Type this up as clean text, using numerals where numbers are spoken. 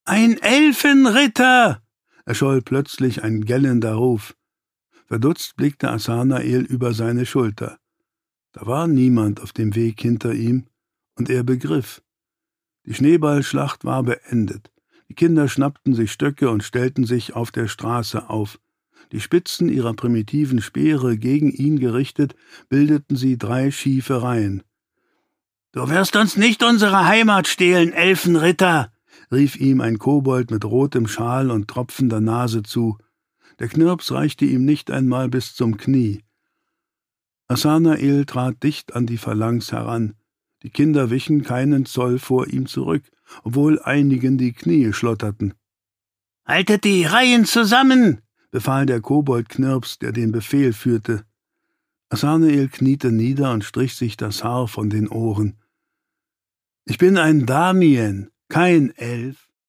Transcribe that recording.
»Ein Elfenritter!« erscholl plötzlich ein gellender Ruf. Verdutzt blickte Asanael über seine Schulter. Da war niemand auf dem Weg hinter ihm, und er begriff. Die Schneeballschlacht war beendet. Die Kinder schnappten sich Stöcke und stellten sich auf der Straße auf. Die Spitzen ihrer primitiven Speere gegen ihn gerichtet, bildeten sie 3 schiefe Reihen. »Du wirst uns nicht unsere Heimat stehlen, Elfenritter«, rief ihm ein Kobold mit rotem Schal und tropfender Nase zu. Der Knirps reichte ihm nicht einmal bis zum Knie. Asanael trat dicht an die Phalanx heran. Die Kinder wichen keinen Zoll vor ihm zurück, obwohl einigen die Knie schlotterten. »Haltet die Reihen zusammen«, befahl der Kobold Knirps, der den Befehl führte. Asanael kniete nieder und strich sich das Haar von den Ohren. »Ich bin ein Damien, kein Elf«,